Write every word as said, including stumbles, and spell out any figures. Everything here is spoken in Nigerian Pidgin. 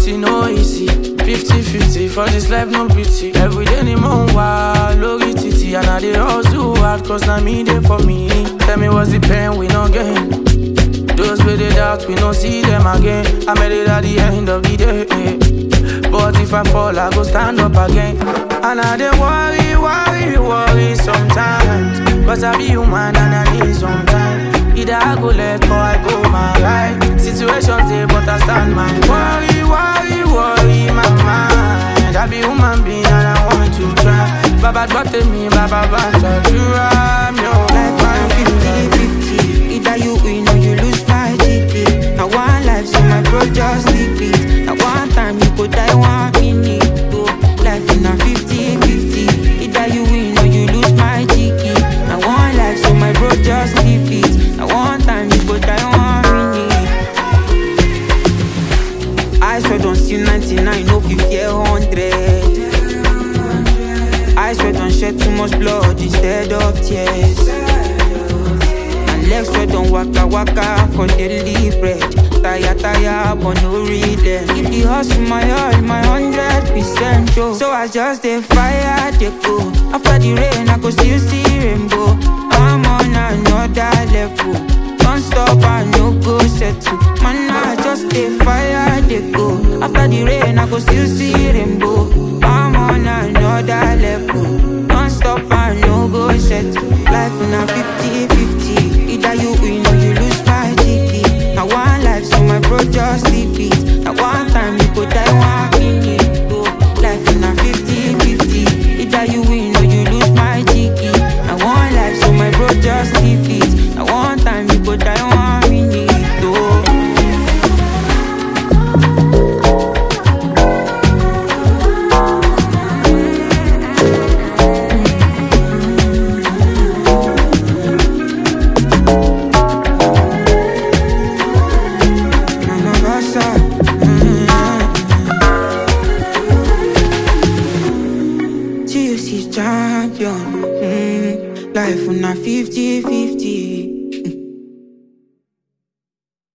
see no easy. fifty fifty for this life, no pity. Every day ni mo wa lórí títì. And I dey hustle hard cause na me dey for me. Tell me what's the pain we no gain. Those with the doubt we no see them again. I made it at the end of the day. But if I fall I go stand up again. And I dey worry, worry, worry sometimes. Cause I be human and I need some time. Either I go left or I go my right. Situations there but I stand my worry, worry, worry my mind. I be human being and I want to try. Baba got me, Baba Bata, you rhyme, yo. Life one fifty fifty. Either you win or you lose my ticket. Now one life so my bro just leave it. Now one time you go die one minute. Oh, life in a fifty fifty. Either you win or you lose my ticket. Now one life so my bro just leave it. Now one time you go die one minute. I swear don't see ninety-nine, no fifty, one hundred. I swear don't shed too much blood instead of tears. And legs swear don't waka waka for daily bread. Tire tire but no rhythm. If the hustle my all, my hundred percent show. So I just dey fire dey go. After the rain I go still see rainbow. I'm on another level. Don't stop I no go settle. Man I just dey fire dey go. After the rain I go still see rainbow. I'm on another level. Don't stop I no go settle. Life in a fifty fifty. Either you win or you lose my ticket. Now one life so my bro just leave it. Now one time you go die one minute. Oh, life in a fifty fifty. Either you win or you lose my ticket. Now one life so my bro just leave it. Now one time you go die one minute. Oh. Champion, mm, life on a fifty fifty.